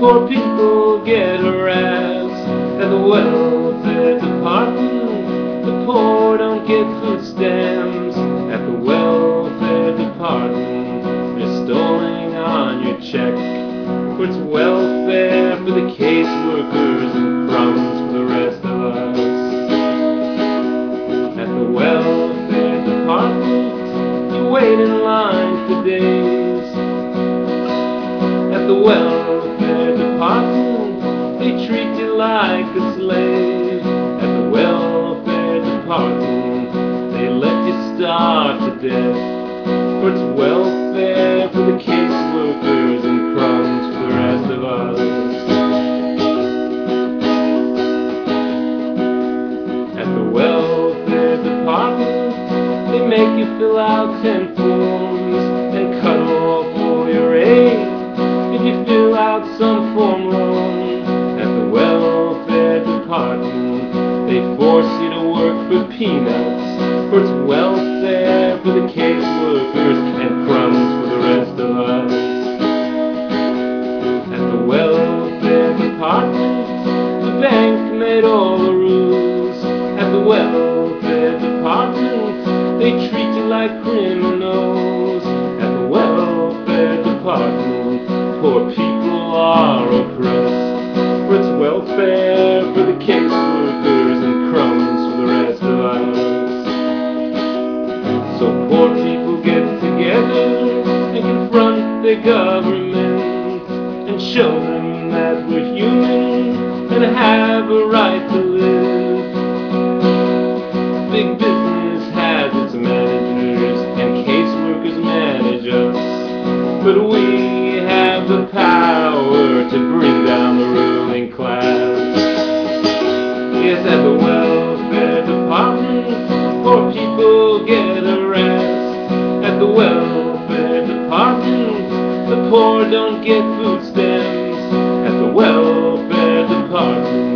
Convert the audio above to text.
Poor people get harassed at the welfare department. The poor don't get food stamps at the welfare department. They're stoling on your check, for it's welfare for the caseworkers and crumbs for the rest of us. At the welfare department, you wait in line for days. At the welfare department, they treat you like a slave. At the welfare department, they let you starve to death, for it's welfare for the caseworkers and crumbs for the rest of us. At the welfare department, they make you fill out 10 forms and cut off all your aid if you fill out some form wrong. At the welfare department, they force you to work for peanuts, for it's welfare for the caseworkers and crumbs for the rest of us. At the welfare department, the bank made all the rules. At the welfare department, they treat you like criminals. At the welfare department, poor people are oppressed, for it's welfare for the caseworkers and crumbs for the rest of us. So poor people get together and confront their government and show them that we're human and have a right to live. Big business has its managers and caseworkers manage us, but we have the power to bring down the ruling class. Yes, at the welfare department, poor people get harassed. At the welfare department, the poor don't get food stamps. At the welfare department,